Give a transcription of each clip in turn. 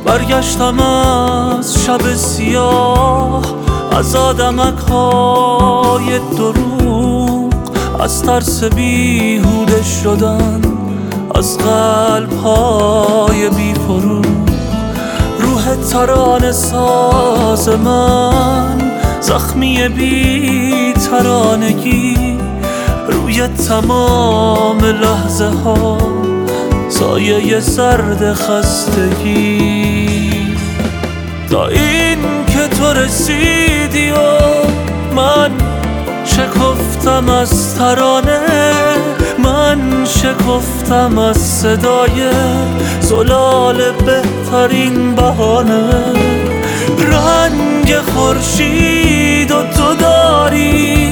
برگشتم از شب سیاه، از آدمک‌های دروغ، از ترس بیهوده شدن، از قلب‌های بی فروغ. روح ترانه ساز من، زخمی بی ترانگی، روی تمام لحظه ها سایه سرد خستگی. تا این که تو رسیدی و من شکفتم از ترانه، من شکفتم از صدای زلال بهترین بهانه. رنگ خورشید و تو داری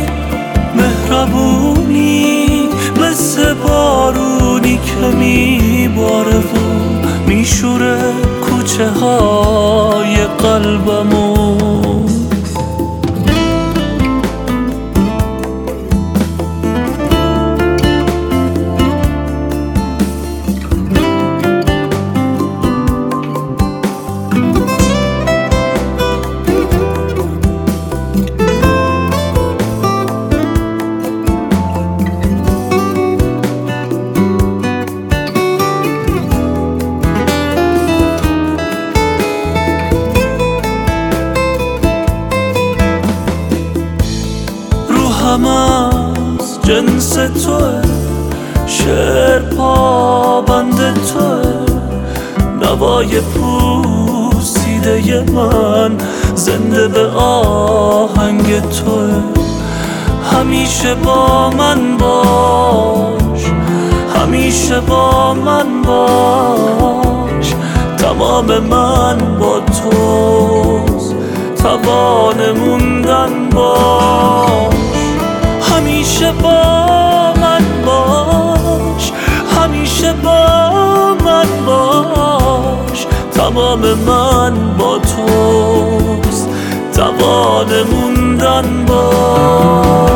مهربونی، مثل بارونی که میباره و میشوره کوچه های قلبمو. هم از جنس توه، شعر پابند توه، نوای پوسیده من زنده به آهنگ توه. همیشه با من باش، همیشه با من باش، تمام من با توست، توان موندن باش. همیشه با من باش، همیشه با من باش، تمام من با توست، توان موندن باش.